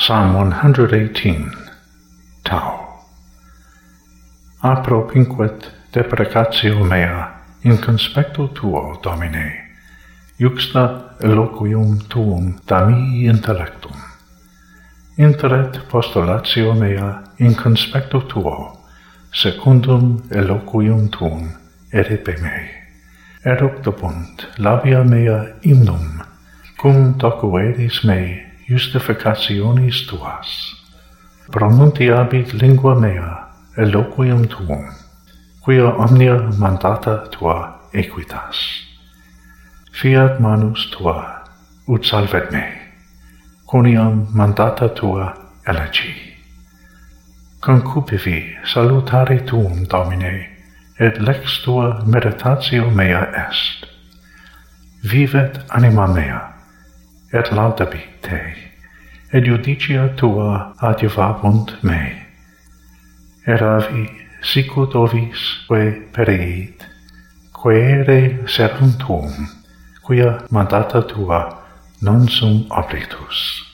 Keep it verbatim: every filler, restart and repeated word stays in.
Psalm one eighteen, Tau. A propinquet deprecatio mea in conspecto tuo, Domine, juxta eloquium tuum da mi intellectum. Interet postulatio mea in conspecto tuo, secundum eloquium tuum eripe me. Eruptabunt labia mea hymnum, cum docueris me justificationis tuas. Pronuntiabit lingua mea eloquium tuum, quia omnia mandata tua equitas. Fiat manus tua, ut salvet me, quoniam mandata tua elegi. Concupivi salutare tuum, Domine, et lex tua meditatio mea est. Vivet anima mea, et laudabit te, et judicia tua adiuvabunt me. Eravi sicut ovis quae pereit, quaere servum tuum, quia mandata tua non sum oblitus.